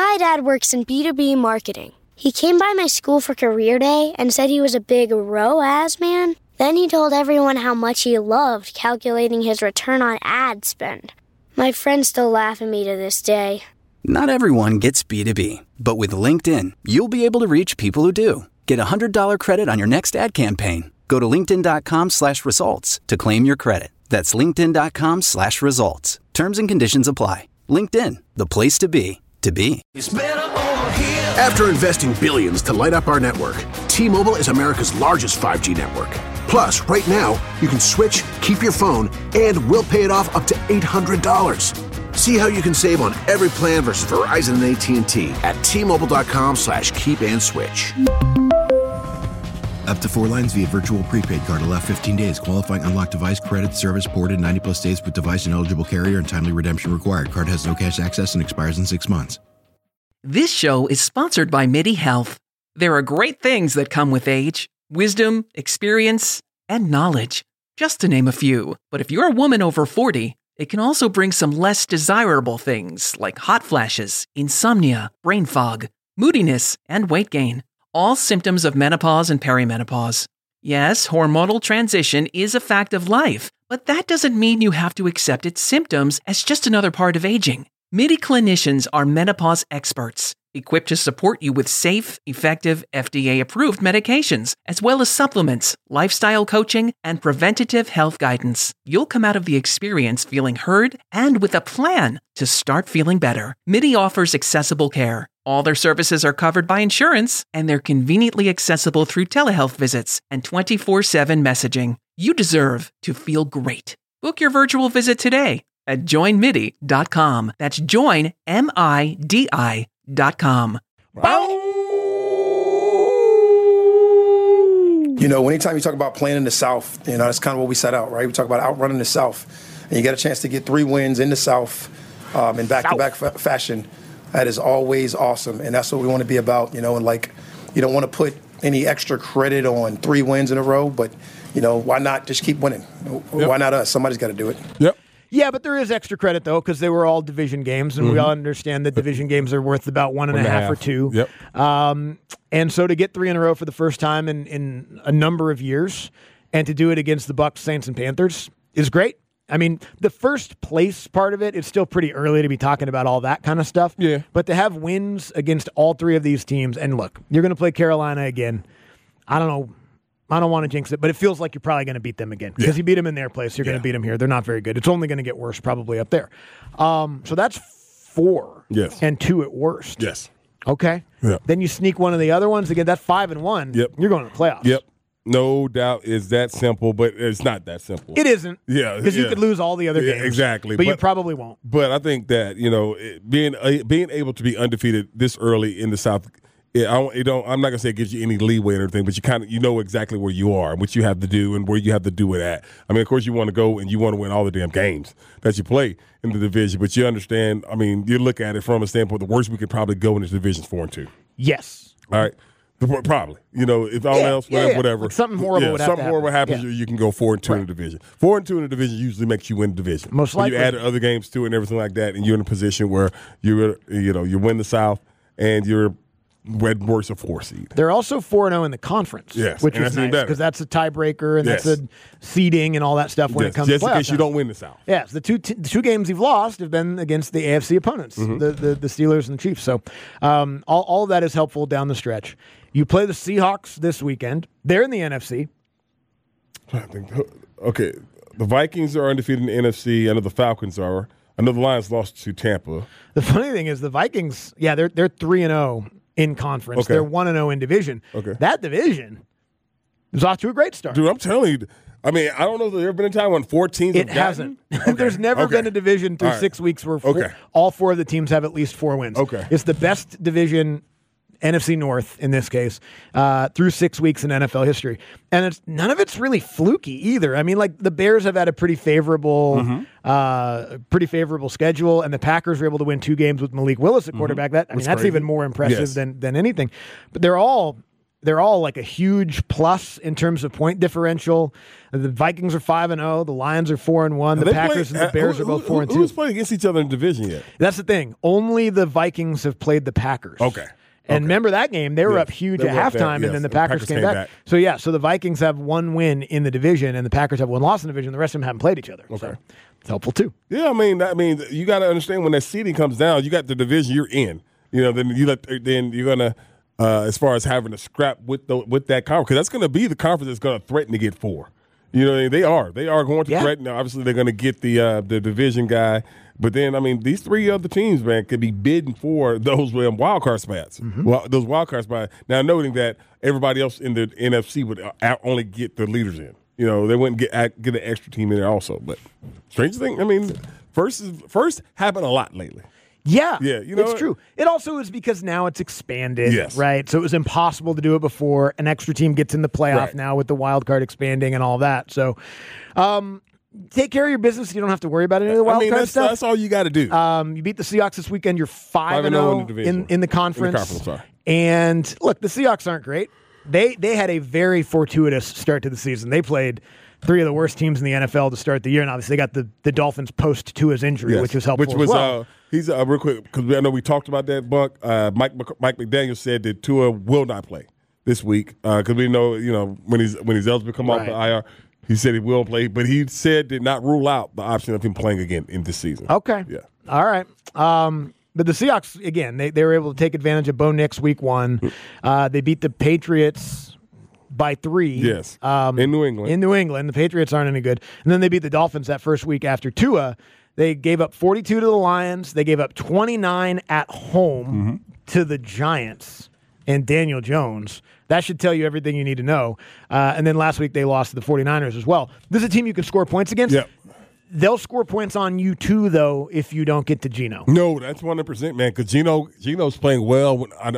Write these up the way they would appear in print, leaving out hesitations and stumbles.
My dad works in B2B marketing. He came by my school for career day and said he was a big ROAS man. Then he told everyone how much he loved calculating his return on ad spend. My friends still laugh at me to this day. Not everyone gets B2B, but with LinkedIn, you'll be able to reach people who do. Get a $100 credit on your next ad campaign. Go to linkedin.com/results to claim your credit. That's linkedin.com/results. Terms and conditions apply. LinkedIn, the place to be, to be. After investing billions to light up our network, T-Mobile is America's largest 5G network. Plus, right now, you can switch, keep your phone, and we'll pay it off up to $800. See how you can save on every plan versus Verizon and AT&T at T-Mobile.com/keep-and-switch. Up to 4 lines via virtual prepaid card. Allow 15 days. Qualifying unlocked device credit service ported 90+ days with device and eligible carrier and timely redemption required. Card has no cash access and expires in 6 months. This show is sponsored by MIDI Health. There are great things that come with age. Wisdom, experience, and knowledge, just to name a few. But if you're a woman over 40, it can also bring some less desirable things like hot flashes, insomnia, brain fog, moodiness, and weight gain. All symptoms of menopause and perimenopause. Yes, hormonal transition is a fact of life, but that doesn't mean you have to accept its symptoms as just another part of aging. MIDI clinicians are menopause experts, equipped to support you with safe, effective, FDA-approved medications, as well as supplements, lifestyle coaching, and preventative health guidance. You'll come out of the experience feeling heard and with a plan to start feeling better. MIDI offers accessible care. All their services are covered by insurance, and they're conveniently accessible through telehealth visits and 24/7 messaging. You deserve to feel great. Book your virtual visit today at joinmidi.com. That's joinmidi.com. You know, anytime you talk about playing in the South, you know, that's kind of what we set out, right? We talk about outrunning the South. And you get a chance to get 3 wins in the South in back-to-back fashion. That is always awesome. And that's what we want to be about, you know, and like, you don't want to put any extra credit on 3 wins in a row, but, you know, why not just keep winning? Yep. Why not us? Somebody's got to do it. Yep. Yeah, but there is extra credit, though, because they were all division games, and we all understand that division games are worth about 1.5 or 2. Yep. And so to get 3 in a row for the first time in a number of years, and to do it against the Bucs, Saints, and Panthers is great. I mean, the first place part of it, it's still pretty early to be talking about all that kind of stuff. Yeah. But to have wins against all 3 of these teams, and look, you're going to play Carolina again. I don't know. I don't want to jinx it, but it feels like you're probably going to beat them again. Because you beat them in their place, you're going to beat them here. They're not very good. It's only going to get worse probably up there. So that's 4. Yes. And 2 at worst. Yes. Okay. Yep. Then you sneak one of the other ones again. That's 5-1. Yep. You're going to the playoffs. Yep. No doubt it's that simple, but it's not that simple. It isn't. Yeah. Because you could lose all the other games. Exactly. But you probably won't. But I think that, you know, being able to be undefeated this early in the South, I'm not going to say it gives you any leeway or anything, but you know exactly where you are and what you have to do and where you have to do it at. I mean, of course, you want to go and you want to win all the damn games that you play in the division, but you understand, I mean, you look at it from a standpoint, the worst we could probably go in this division is 4-2. Yes. All right. Probably. You know, if all else, whatever. Like something horrible would happens, you can go 4-2 in the division. 4-2 in the division usually makes you win the division. Most likely. You add other games to it and everything like that, and you're in a position where you win the South and you're Red worse a 4 seed. They're also 4-0 in the conference, which is nice because that's a tiebreaker and that's a seeding and all that stuff when it comes to playoffs. Just in case you don't win the South. Yes, the two games you've lost have been against the AFC opponents, the Steelers and the Chiefs. So all of that is helpful down the stretch. You play the Seahawks this weekend. They're in the NFC. Okay, the Vikings are undefeated in the NFC. I know the Falcons are. I know the Lions lost to Tampa. The funny thing is the Vikings, they're 3-0 in conference. Okay. They're 1-0 in division. Okay. That division is off to a great start. Dude, I'm telling you. I mean, I don't know if there's ever been a time when 4 teams have hasn't. Okay. There's never been a division through 6 weeks where all 4 of the teams have at least 4 wins. Okay. It's the best division, NFC North in this case, through 6 weeks in NFL history. And none of it's really fluky either. I mean, like the Bears have had a pretty favorable schedule, and the Packers were able to win 2 games with Malik Willis at quarterback. That's even more impressive than anything. But they're all they're all like a huge plus in terms of point differential. The Vikings are 5-0. The Lions are 4-1. The Packers and the Bears are both 4-2. Who's playing against each other in the division yet? That's the thing. Only the Vikings have played the Packers. Okay. And remember that game? They were up huge They at were up there, halftime, and then the Packers came back. So the Vikings have one win in the division, and the Packers have one loss in the division. The rest of them haven't played each other. Okay. So it's helpful too. Yeah, I mean, you got to understand when that seeding comes down, you got the division you're in. Then you're gonna, as far as having to scrap with that conference, because that's going to be the conference that's going to threaten to get 4. They are going to threaten. Now, obviously, they're going to get the division guy. But then, these 3 other teams, man, could be bidding for those wild card spots. Mm-hmm. Well, those wild card spots. Now, noting that everybody else in the NFC would only get the leaders in. They wouldn't get an extra team in there also. But strange thing, first happened a lot lately. Yeah, it's it's true. It also is because now it's expanded, right? So it was impossible to do it before. An extra team gets in the playoff now with the wild card expanding and all that. So take care of your business. You don't have to worry about any of the wild card stuff. That's all you got to do. You beat the Seahawks this weekend. You're 5-0 in the conference. And look, the Seahawks aren't great. They had a very fortuitous start to the season. They played 3 of the worst teams in the NFL to start the year, and obviously they got the Dolphins post Tua's injury, which was helpful as well. He's real quick, because I know we talked about that, Buck. Mike McDaniel said that Tua will not play this week because we know when he's eligible to come off the IR, he said he will play, but he said did not rule out the option of him playing again in this season. Okay, yeah, all right. But the Seahawks again, they were able to take advantage of Bo Nix week 1. They beat the Patriots by 3. Yes, in New England. In New England, the Patriots aren't any good, and then they beat the Dolphins that first week after Tua. They gave up 42 to the Lions. They gave up 29 at home to the Giants and Daniel Jones. That should tell you everything you need to know. And then last week they lost to the 49ers as well. This is a team you can score points against. Yep. They'll score points on you too, though, if you don't get to Geno. No, that's 100%, man, because Geno's playing well. Not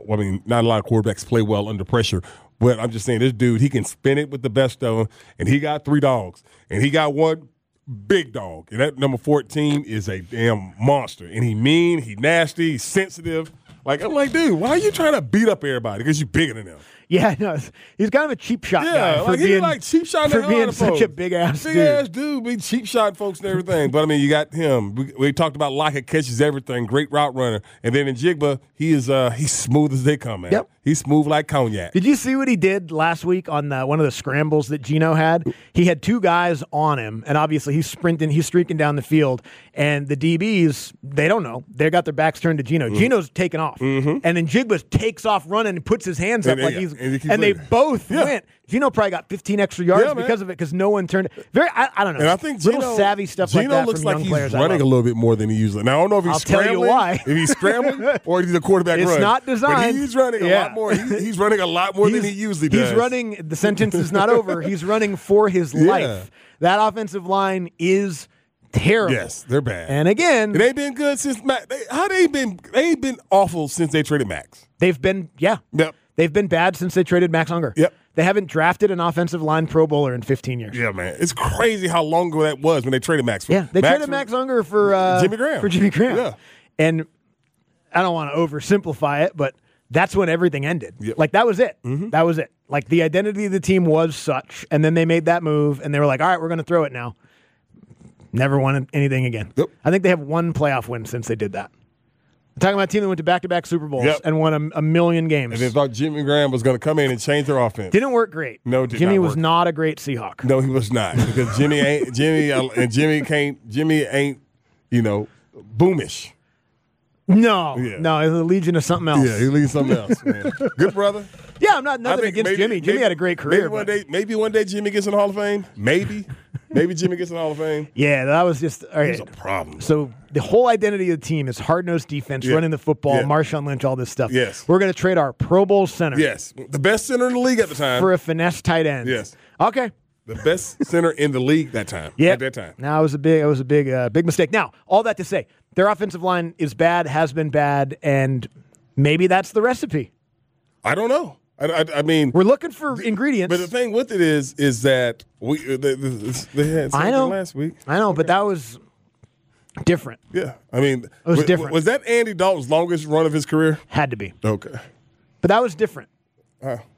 a lot of quarterbacks play well under pressure. But I'm just saying, this dude, he can spin it with the best of them, and he got 3 dogs. And he got one big dog. And that number 14 is a damn monster. And he mean, he nasty, he's sensitive. I'm like, dude, why are you trying to beat up everybody? Because you're bigger than them. Yeah, no, he's kind of a cheap shot guy. For being, cheap shot for being such a big ass dude. Be cheap shot folks and everything. But you got him. We talked about Lockett catches everything. Great route runner. And then in Jigba, he's smooth as they come, man. Yep. He's smooth like cognac. Did you see what he did last week on one of the scrambles that Geno had? He had 2 guys on him, and obviously he's streaking down the field, and the DBs, they don't know. They got their backs turned to Geno. Geno's taking off. And then Jigba takes off running and puts his hands up and they both went. Geno probably got 15 extra yards because of it, because no one turned. I don't know. And I think little savvy stuff like that looks from like young he's players. running a little bit more than he usually. Now I don't know if he's scrambling. I'll tell you why. If he's scrambling or if he's a quarterback run. It's not designed. But he's running a lot more. He's running a lot more than he usually does. He's running. The sentence is not over. He's running for his life. That offensive line is terrible. Yes, they're bad. And again, they've been good since Max. They ain't been awful since they traded Max. They've been Yep. They've been bad since they traded Max Unger. Yep. They haven't drafted an offensive line Pro Bowler in 15 years. Yeah, man. It's crazy how long ago that was when they traded Max. They traded Max Unger for Jimmy Graham. Yeah. And I don't want to oversimplify it, but that's when everything ended. Yep. That was it. That was it. The identity of the team was such, and then they made that move, and they were like, all right, we're going to throw it now. Never won anything again. Yep. I think they have 1 playoff win since they did that. I'm talking about a team that went to back-to-back Super Bowls and won a million games. And they thought Jimmy Graham was going to come in and change their offense. Didn't work great. No, Jimmy was not a great Seahawk. No, he was not, because Jimmy ain't boomish. No, Yeah. no, it's a legion of something else. Yeah, he leads something else, man. Good brother. Yeah, I'm not nothing against Jimmy. Jimmy had a great career. Maybe one day Jimmy gets in the Hall of Fame. Maybe Jimmy gets in the Hall of Fame. Yeah, that was just all right. It was a problem. So the whole identity of the team is hard-nosed defense, running the football, Marshawn Lynch, all this stuff. Yes. We're going to trade our Pro Bowl center. Yes, the best center in the league at the time. For a finesse tight end. Yes. Okay. The best center in the league that time. Yeah. At that time. Now it was a big mistake. Now, all that to say, their offensive line is bad, has been bad, and maybe that's the recipe. I don't know. I mean, we're looking for ingredients. But the thing with it is that they had something last week. I know, but that was different. Yeah, I mean, it was different. Was that Andy Dalton's longest run of his career? Had to be. Okay, but that was different.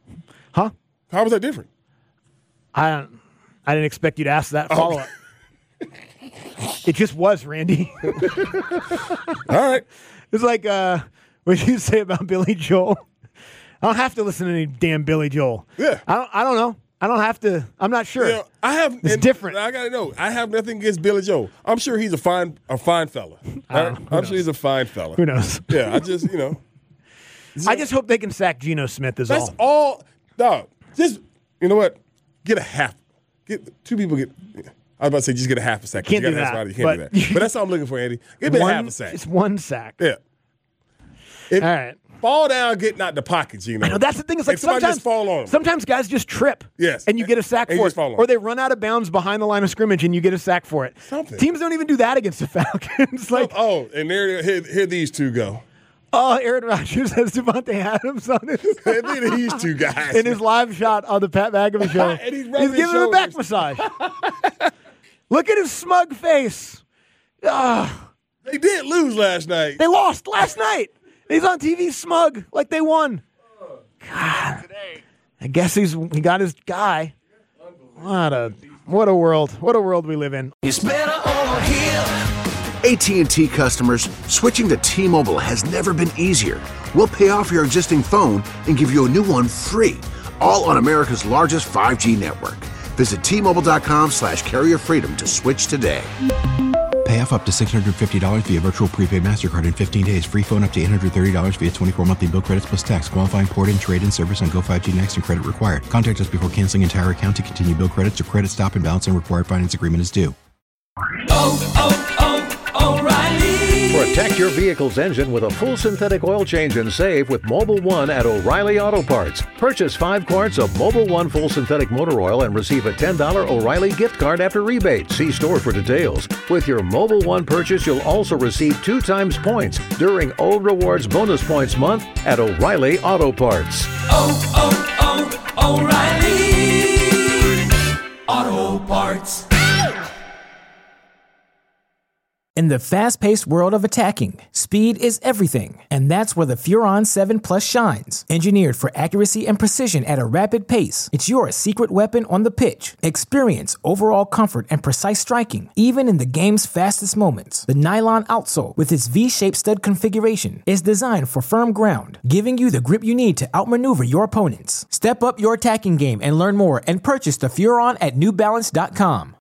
Huh? How was that different? I didn't expect you to ask that follow-up. It just was, Randy. All right. It's like what you say about Billy Joel. I don't have to listen to any damn Billy Joel. Yeah. I don't know. I don't have to. I'm not sure. You know, it's different. I gotta know. I have nothing against Billy Joel. I'm sure he's a fine fella. I'm sure he's a fine fella. Who knows? Yeah, I just I just hope they can sack Geno Smith. That's all. Dog. Just you know what? Get a half. Get two people. I was about to say just get a half a sack. Can't do that. that. You can't do that. But that's all I'm looking for, Andy. Give me a half a sack. It's one sack. Yeah. All right. Fall down, getting out the pocket, I know that's the thing. It's like sometimes fall on them. Sometimes guys just trip. Yes. And you get a sack for it. Or they run out of bounds behind the line of scrimmage and you get a sack for it. Something. Teams don't even do that against the Falcons. And here these two go. Oh, Aaron Rodgers has Devontae Adams on his these two guys in his live shot on the Pat McAfee show. And he's giving him a back massage. Look at his smug face. They did lose last night. They lost last night. He's on TV smug like they won. God. I guess he got his guy. What a world. What a world we live in. It's better over here. AT&T customers, switching to T-Mobile has never been easier. We'll pay off your existing phone and give you a new one free, all on America's largest 5G network. Visit T-Mobile.com/carrier freedom to switch today. Pay off up to $650 via virtual prepaid MasterCard in 15 days. Free phone up to $830 via 24 monthly bill credits plus tax. Qualifying port-in, trade-in service on Go 5G Next and credit required. Contact us before canceling entire account to continue bill credits or credit stop and balance and required finance agreement is due. O'Reilly. Protect your vehicle's engine with a full synthetic oil change and save with Mobil 1 at O'Reilly Auto Parts. Purchase 5 quarts of Mobil 1 full synthetic motor oil and receive a $10 O'Reilly gift card after rebate. See store for details. With your Mobil 1 purchase, you'll also receive 2 times points during O Rewards Bonus Points Month at O'Reilly Auto Parts. O'Reilly Auto Parts. In the fast-paced world of attacking, speed is everything, and that's where the Furon 7 Plus shines. Engineered for accuracy and precision at a rapid pace, it's your secret weapon on the pitch. Experience overall comfort and precise striking, even in the game's fastest moments. The nylon outsole, with its V-shaped stud configuration, is designed for firm ground, giving you the grip you need to outmaneuver your opponents. Step up your attacking game and learn more and purchase the Furon at NewBalance.com.